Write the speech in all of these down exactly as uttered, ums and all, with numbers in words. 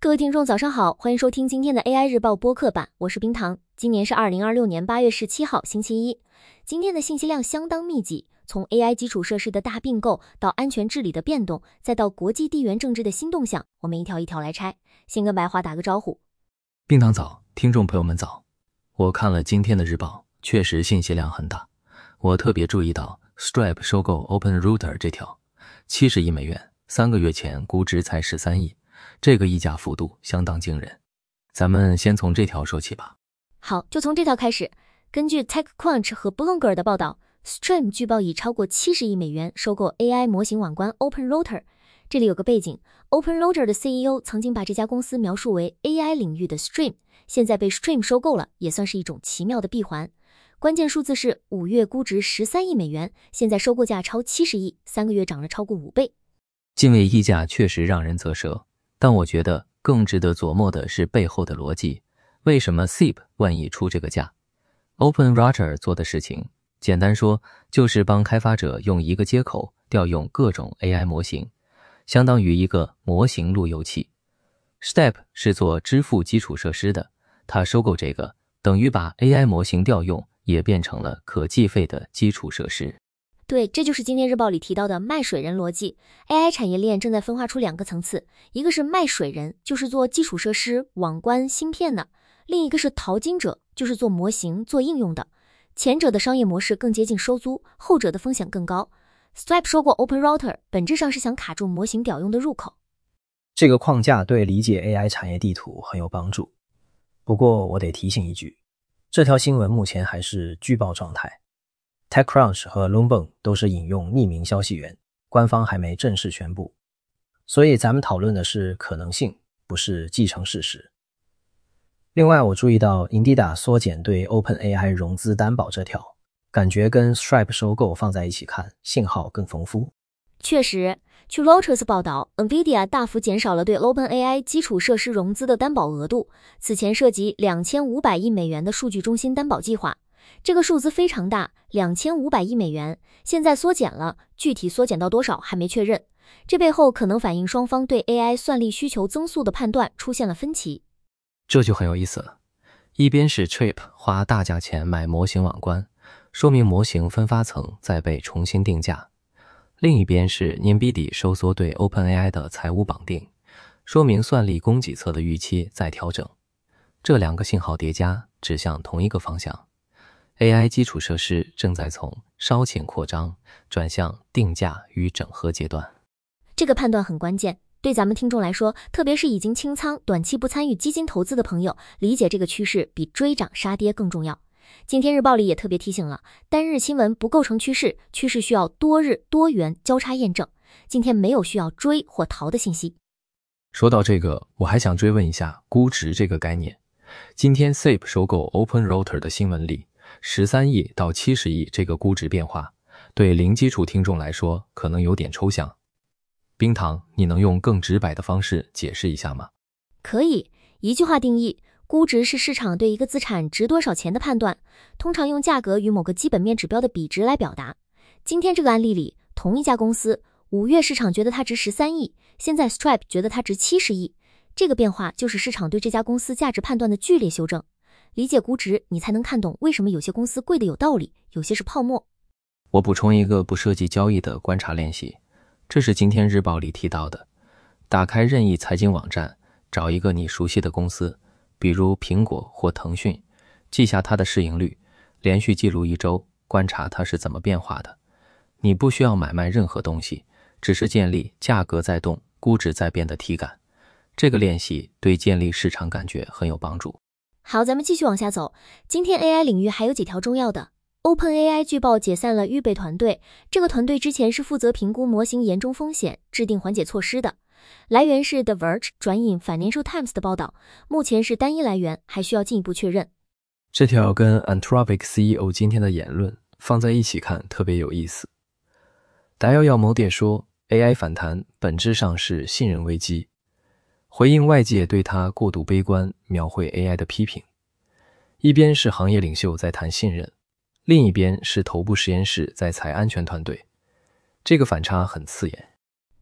各位听众早上好，欢迎收听今天的 A I 日报播客版，我是冰糖。今年是二零二六年八月十七号星期一。今天的信息量相当密集，从 A I 基础设施的大并购到安全治理的变动，再到国际地缘政治的新动向，我们一条一条来拆。先跟白华打个招呼。 冰糖早，听众朋友们早。我看了今天的日报，确实信息量很大。我特别注意到 Stripe 收购 OpenRouter 这条七十亿美元，三个月前估值才十三亿，这个溢价幅度相当惊人。咱们先从这条说起吧。 好，就从这条开始。根据 TechCrunch 和 Bloomberg 的报道， Stripe 据报以超过七十亿美元收购 A I 模型网关 OpenRouter。 这里有个背景， OpenRouter 的 C E O 曾经把这家公司描述为 A I 领域的 Stream， 现在被 Stream 收购了，也算是一种奇妙的闭环。关键数字是五月估值十三亿美元，现在收购价超七十亿，三个月涨了超过五倍。 近位溢价确实让人啧舌，但我觉得更值得琢磨的是背后的逻辑。为什么 S I P 万亿出这个价？ OpenRouter 做的事情简单说就是帮开发者用一个接口调用各种 A I 模型，相当于一个模型路由器。 Stripe 是做支付基础设施的，它收购这个等于把 A I 模型调用也变成了可计费的基础设施。 对，这就是今天日报里提到的卖水人逻辑。 A I 产业链正在分化出两个层次，一个是卖水人，就是做基础设施、网关、芯片的；另一个是淘金者，就是做模型、做应用的。前者的商业模式更接近收租，后者的风险更高。 Stripe 说过 OpenRouter 本质上是想卡住模型屌用的入口。 这个框架对理解 A I 产业地图很有帮助。不过我得提醒一句，这条新闻目前还是据报状态， TechCrunch 和 Bloomberg 都是引用匿名消息源，官方还没正式宣布，所以咱们讨论的是可能性，不是既成事实。另外我注意到 Indida 缩减对 OpenAI 融资担保这条，感觉跟 Stripe 收购放在一起看，信号更丰富。 确实，据 Reuters 报道， NVIDIA 大幅减少了对 OpenAI 基础设施融资的担保额度，此前涉及两千五百亿美元的数据中心担保计划。这个数字非常大，两千五百亿美元，现在缩减了，具体缩减到多少还没确认。这背后可能反映双方对 A I 算力需求增速的判断出现了分歧。 这就很有意思了，一边是 Stripe 花大价钱买模型网关，说明模型分发层在被重新定价；另一边是 NVIDIA 收缩对 OpenAI 的财务绑定，说明算力供给侧的预期在调整。这两个信号叠加指向同一个方向， A I 基础设施正在从烧钱扩张转向定价与整合阶段。 这个判断很关键，对咱们听众来说，特别是已经清仓、短期不参与基金投资的朋友，理解这个趋势比追涨杀跌更重要。今天日报里也特别提醒了，单日新闻不构成趋势，趋势需要多日多元交叉验证。今天没有需要追或逃的信息。 说到这个，我还想追问一下估值这个概念。今天 S I P 收购 OpenRouter 的新闻里，十三亿到七十亿这个估值变化，对零基础听众来说可能有点抽象。冰糖，你能用更直白的方式解释一下吗？ 可以，一句话定义，估值是市场对一个资产值多少钱的判断，通常用价格与某个基本面指标的比值来表达。今天这个案例里，同一家公司，五月市场觉得它值十三亿，现在 Stripe 觉得它值七十亿，这个变化就是市场对这家公司价值判断的剧烈修正。理解估值，你才能看懂为什么有些公司贵的有道理，有些是泡沫。 我补充一个不涉及交易的观察练习，这是今天日报里提到的。打开任意财经网站，找一个你熟悉的公司，比如苹果或腾讯，记下它的市盈率，连续记录一周，观察它是怎么变化的。你不需要买卖任何东西，只是建立价格在动、估值在变的体感。这个练习对建立市场感觉很有帮助。 好，咱们继续往下走。今天 A I 领域还有几条重要的。OpenAI 据报解散了预备团队，这个团队之前是负责评估模型严重风险、制定缓解措施的。来源是 The Verge 转引 Financial Times 的报道，目前是单一来源，还需要进一步确认。 这条跟 Anthropic C E O 今天的言论放在一起看特别有意思。达耀耀某点说 A I 反弹本质上是信任危机，回应外界对他过度悲观描绘 A I 的批评。一边是行业领袖在谈信任，另一边是头部实验室在裁安全团队，这个反差很刺眼。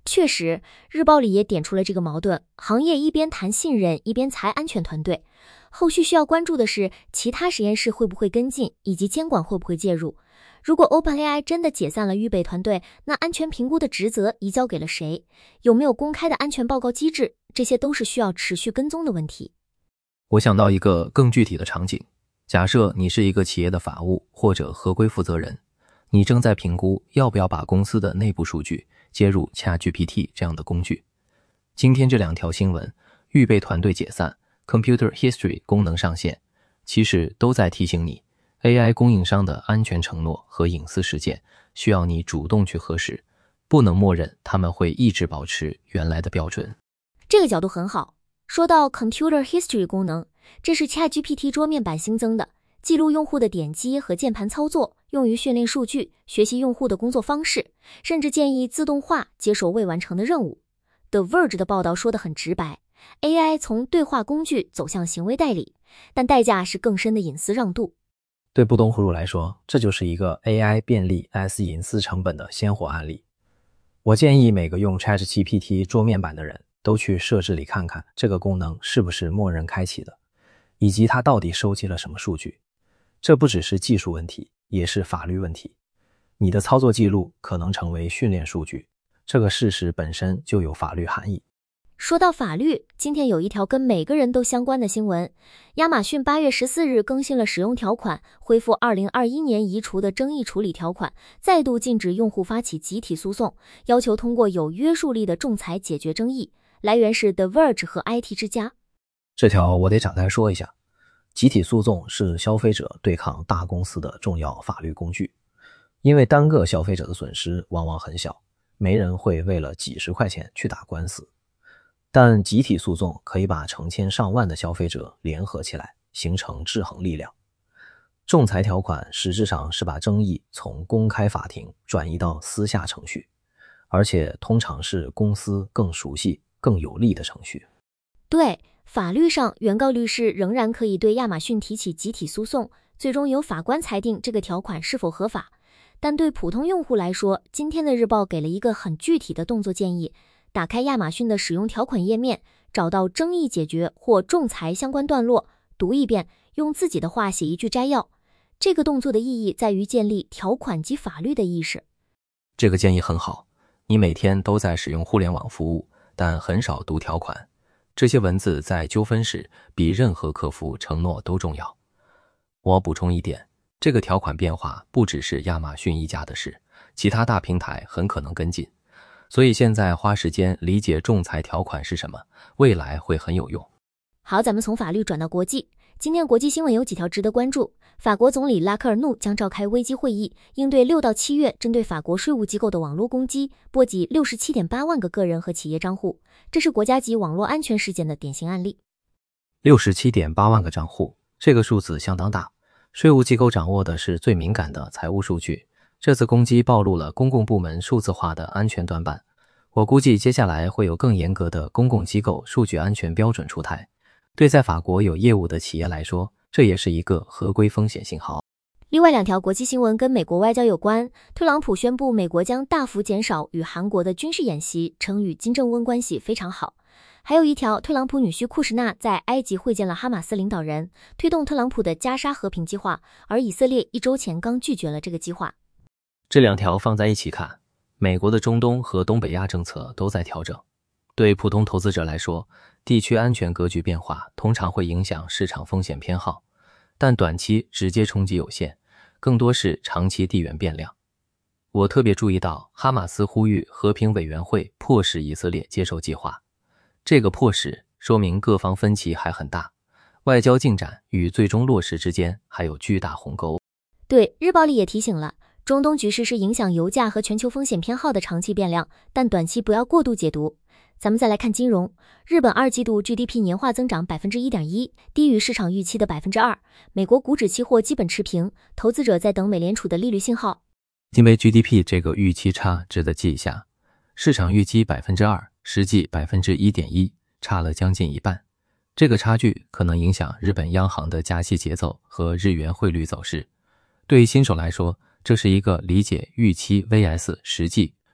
确实，日报里也点出了这个矛盾，行业一边谈信任，一边裁安全团队。后续需要关注的是，其他实验室会不会跟进，以及监管会不会介入。如果 OpenAI 真的解散了预备团队，那安全评估的职责移交给了谁？有没有公开的安全报告机制？这些都是需要持续跟踪的问题。 我想到一个更具体的场景，假设你是一个企业的法务或者合规负责人，你正在评估要不要把公司的内部数据接入 ChatGPT 这样的工具。今天这两条新闻，预备团队解散， Computer History 功能上线，其实都在提醒你 A I 供应商的安全承诺和隐私事件需要你主动去核实，不能默认他们会一直保持原来的标准。 这个角度很好。说到 Computer History 功能，这是 ChatGPT 桌面版新增的，记录用户的点击和键盘操作，用于训练数据，学习用户的工作方式，甚至建议自动化接手未完成的任务。The Verge 的报道说得很直白， A I 从对话工具走向行为代理，但代价是更深的隐私让渡。 对不懂葫芦来说，这就是一个 A I 便利 S 隐私成本的鲜活案例。我建议每个用 ChatGPT 桌面版的人都去设置里看看这个功能是不是默认开启的，以及它到底收集了什么数据。这不只是技术问题，也是法律问题。你的操作记录可能成为训练数据，这个事实本身就有法律含义。 说到法律，今天有一条跟每个人都相关的新闻。亚马逊八月十四日更新了使用条款，恢复二零二一年移除的争议处理条款，再度禁止用户发起集体诉讼，要求通过有约束力的仲裁解决争议。来源是 The Verge 和 I T 之家。 这条我得展开说一下。集体诉讼是消费者对抗大公司的重要法律工具，因为单个消费者的损失往往很小，没人会为了几十块钱去打官司。但集体诉讼可以把成千上万的消费者联合起来，形成制衡力量。仲裁条款实质上是把争议从公开法庭转移到私下程序，而且通常是公司更熟悉、更有利的程序。 对，法律上原告律师仍然可以对亚马逊提起集体诉讼，最终由法官裁定这个条款是否合法。但对普通用户来说，今天的日报给了一个很具体的动作建议。打开亚马逊的使用条款页面，找到争议解决或仲裁相关段落，读一遍，用自己的话写一句摘要。这个动作的意义在于建立条款及法律的意识。 这个建议很好，你每天都在使用互联网服务，但很少读条款。这些文字在纠纷时比任何客服承诺都重要。我补充一点，这个条款变化不只是亚马逊一家的事，其他大平台很可能跟进。所以现在花时间理解仲裁条款是什么，未来会很有用。 好，咱们从法律转到国际。今天国际新闻有几条值得关注。法国总理拉科尔努将召开危机会议，应对六到七月针对法国税务机构的网络攻击，波及 六十七点八万个个人和企业账户，这是国家级网络安全事件的典型案例。 六十七点八万个账户，这个数字相当大。税务机构掌握的是最敏感的财务数据，这次攻击暴露了公共部门数字化的安全短板。我估计接下来会有更严格的公共机构数据安全标准出台，对在法国有业务的企业来说，这也是一个合规风险信号。 另外两条国际新闻跟美国外交有关。特朗普宣布美国将大幅减少与韩国的军事演习，称与金正恩关系非常好。还有一条，特朗普女婿库什纳在埃及会见了哈马斯领导人，推动特朗普的加沙和平计划，而以色列一周前刚拒绝了这个计划。 这两条放在一起看，美国的中东和东北亚政策都在调整。对普通投资者来说，地区安全格局变化通常会影响市场风险偏好，但短期直接冲击有限，更多是长期地缘变量。我特别注意到哈马斯呼吁和平委员会迫使以色列接受计划，这个迫使说明各方分歧还很大，外交进展与最终落实之间还有巨大鸿沟。 对，日报里也提醒了，中东局势是影响油价和全球风险偏好的长期变量，但短期不要过度解读。咱们再来看金融，日本二季度 G D P 年化增长 百分之一点一， 低于市场预期的 百分之二。 美国股指期货基本持平，投资者在等美联储的利率信号。 因为 G D P 这个预期差值得记一下，市场预期 百分之二， 实际 百分之一点一， 差了将近一半。这个差距可能影响日本央行的加息节奏和日元汇率走势。对于新手来说，这是一个理解预期 vs 实际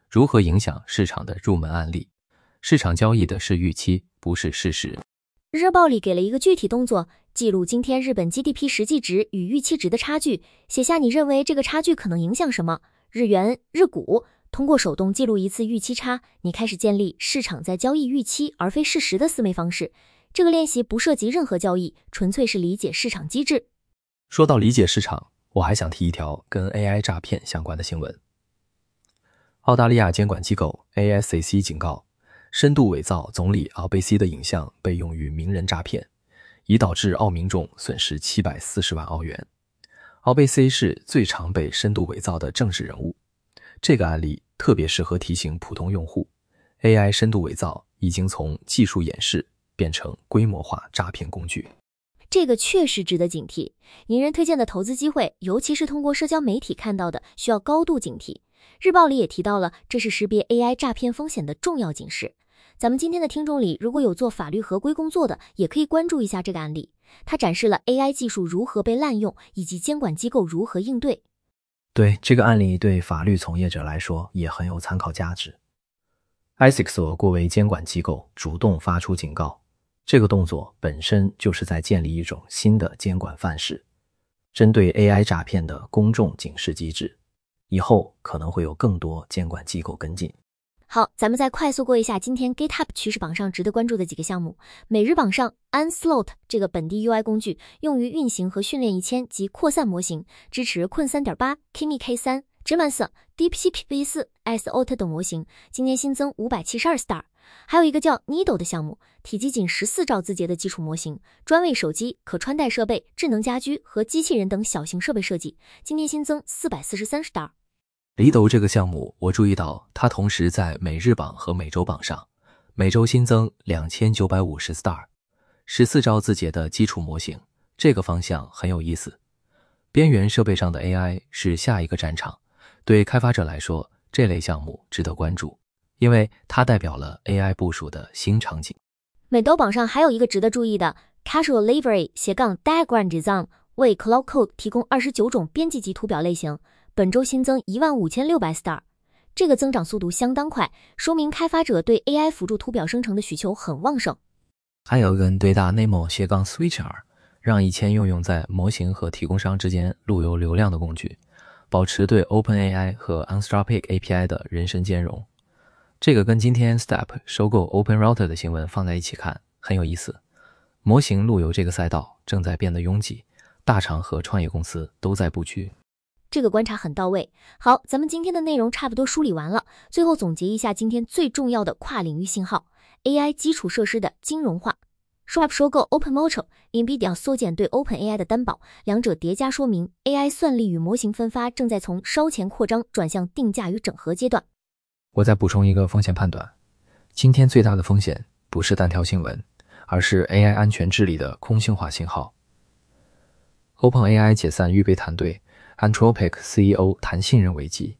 如何影响市场的入门案例。市场交易的是预期，不是事实。 日报里给了一个具体动作，记录今天日本 G D P 实际值与预期值的差距，写下你认为这个差距可能影响什么。日元、日股，通过手动记录一次预期差，你开始建立市场在交易预期而非事实的思维方式。这个练习不涉及任何交易，纯粹是理解市场机制。 说到理解市场，我还想提一条跟 A I 诈骗相关的新闻。澳大利亚监管机构 A S A C 警告，深度伪造总理奥贝西的影像被用于名人诈骗，已导致澳民众损失七百四十万澳元。奥贝西是最常被深度伪造的政治人物，这个案例特别适合提醒普通用户， A I 深度伪造已经从技术掩饰变成规模化诈骗工具。 这个确实值得警惕。名人推荐的投资机会，尤其是通过社交媒体看到的，需要高度警惕。日报里也提到了，这是识别 A I 诈骗风险的重要警示。咱们今天的听众里，如果有做法律合规工作的，也可以关注一下这个案例。它展示了 A I 技术如何被滥用，以及监管机构如何应对。 对，这个案例对法律从业者来说也很有参考价值。I S E C 所作为监管机构主动发出警告，这个动作本身就是在建立一种新的监管范式，针对 A I 诈骗的公众警示机制，以后可能会有更多监管机构跟进。 好，咱们再快速过一下今天 GitHub 趋势榜上值得关注的几个项目。每日榜上 Onslaught 这个本地 U I 工具用于运行和训练一千及扩散模型，支持 Qwen 三点八、Kimi K 三、Gemas、DeepSeek V 四、S O T 等模型，今年新增五百七十二 star。还有一个叫 Needle 的项目，体积仅十四兆字节的基础模型，专为手机、可穿戴设备、智能家居和机器人等小型设备设计，今年新增四百四十三 star。 离斗这个项目，我注意到它同时在每日榜和每周榜上，每周新增两千九百五十 star， 十四兆字节的基础模型，这个方向很有意思。边缘设备上的 A I 是下一个战场，对开发者来说，这类项目值得关注，因为它代表了 A I 部署的新场景。 美斗榜上还有一个值得注意的 Casual Library 斜杠 Diagram Design 为 Cloud Code 提供二十九种编辑级图表类型，本周新增一万五千六百 star， 这个增长速度相当快，说明开发者对 A I 辅助图表生成的需求很旺盛。 还有个对大 Nemo 斜杠 Switcher， 让一千应用在模型和提供商之间路由流量的工具，保持对 OpenAI 和 Anthropic A P I 的人身兼容。这个跟今天 Step 收购 OpenRouter 的新闻放在一起看，很有意思。模型路由这个赛道正在变得拥挤，大厂和创业公司都在布局。 这个观察很到位。好，咱们今天的内容差不多梳理完了，最后总结一下今天最重要的跨领域信号 ：A I 基础设施的金融化。Stripe 收购 OpenMotion，NVIDIA 缩减对 OpenAI 的担保，两者叠加说明 A I 算力与模型分发正在从烧钱扩张转向定价与整合阶段。 我再补充一个风险判断，今天最大的风险不是单条新闻，而是 A I 安全治理的空性化信号。OpenAI 解散预备团队，Anthropic C E O 谈信任危机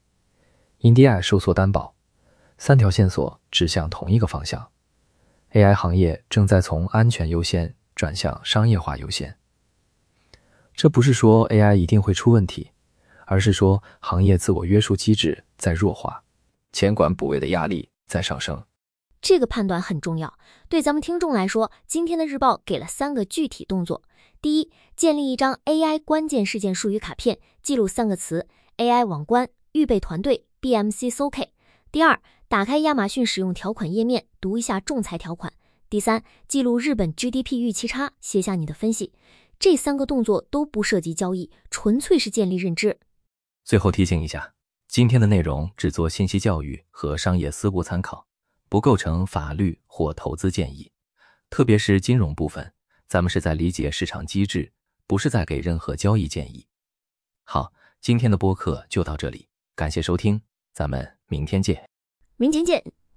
，India 收缩担保，三条线索指向同一个方向。A I 行业正在从安全优先转向商业化优先。这不是说 A I 一定会出问题，而是说行业自我约束机制在弱化，监管补位的压力在上升。 这个判断很重要。对咱们听众来说，今天的日报给了三个具体动作。第一，建立一张 A I 关键事件术语卡片，记录三个词 A I 网关、预备团队、B M C S O K。第二，打开亚马逊使用条款页面，读一下仲裁条款。第三，记录日本 G D P 预期差，写下你的分析。这三个动作都不涉及交易，纯粹是建立认知。 最后提醒一下，今天的内容只做信息教育和商业思路参考，不构成法律或投资建议。特别是金融部分，咱们是在理解市场机制，不是在给任何交易建议。好，今天的播客就到这里，感谢收听，咱们明天见。 明天见。